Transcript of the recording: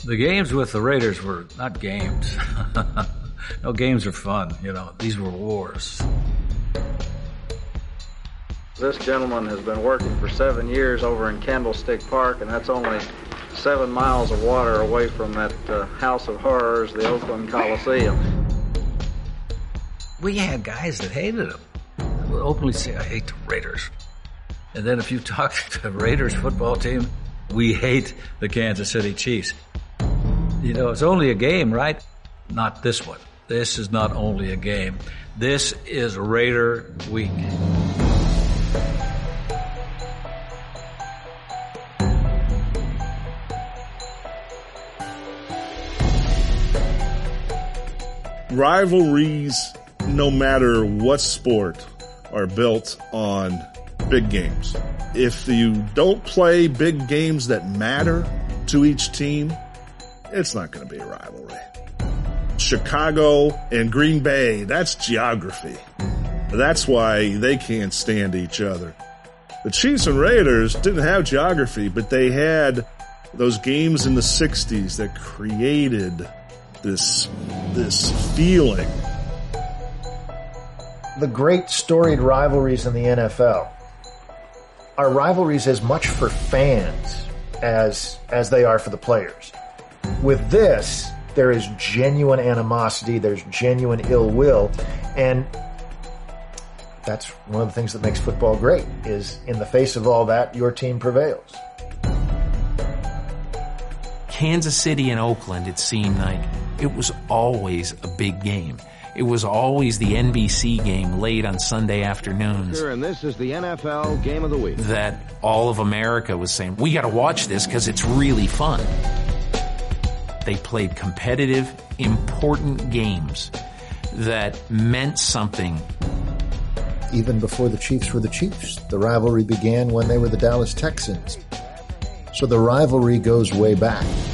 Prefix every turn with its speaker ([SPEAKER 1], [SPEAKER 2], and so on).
[SPEAKER 1] The games with the Raiders were not games. No, games are fun, These were wars.
[SPEAKER 2] This gentleman has been working for 7 years over in Candlestick Park, and that's only 7 miles of water away from that House of Horrors, the Oakland Coliseum.
[SPEAKER 1] We had guys that hated them. They would openly say, I hate the Raiders. And then if you talk to the Raiders football team, we hate the Kansas City Chiefs. It's only a game, right? Not this one. This is not only a game. This is Raider Week.
[SPEAKER 3] Rivalries, no matter what sport, are built on big games. If you don't play big games that matter to each team, it's not going to be a rivalry. Chicago and Green Bay, that's geography. That's why they can't stand each other. The Chiefs and Raiders didn't have geography, but they had those games in the 60s that created this feeling.
[SPEAKER 4] The great storied rivalries in the NFL are rivalries as much for fans as they are for the players. With this, there is genuine animosity, there's genuine ill will, and that's one of the things that makes football great, is in the face of all that, your team prevails.
[SPEAKER 5] Kansas City and Oakland, it seemed like it was always a big game. It was always the NBC game late on Sunday afternoons.
[SPEAKER 6] And this is the NFL Game of the Week.
[SPEAKER 5] That all of America was saying, we got to watch this because it's really fun. They played competitive, important games that meant something.
[SPEAKER 4] Even before the Chiefs were the Chiefs, the rivalry began when they were the Dallas Texans. So the rivalry goes way back.